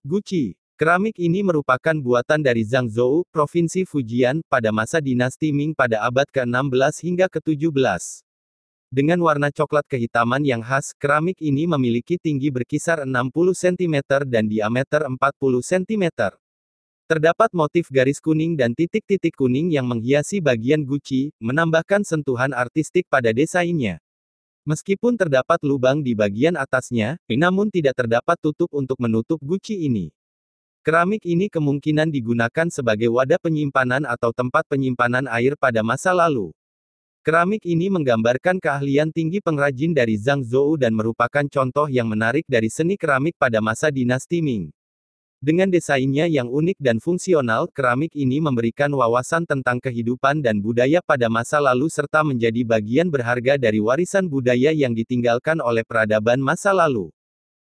Guci. Keramik ini merupakan buatan dari Zhangzhou, Provinsi Fujian, pada masa dinasti Ming pada abad ke-16 hingga ke-17. Dengan warna coklat kehitaman yang khas, keramik ini memiliki tinggi berkisar 60 cm dan diameter 40 cm. Terdapat motif garis kuning dan titik-titik kuning yang menghiasi bagian guci, menambahkan sentuhan artistik pada desainnya. Meskipun terdapat lubang di bagian atasnya, namun tidak terdapat tutup untuk menutup guci ini. Keramik ini kemungkinan digunakan sebagai wadah penyimpanan atau tempat penyimpanan air pada masa lalu. Keramik ini menggambarkan keahlian tinggi pengrajin dari Zhangzhou dan merupakan contoh yang menarik dari seni keramik pada masa dinasti Ming. Dengan desainnya yang unik dan fungsional, keramik ini memberikan wawasan tentang kehidupan dan budaya pada masa lalu serta menjadi bagian berharga dari warisan budaya yang ditinggalkan oleh peradaban masa lalu.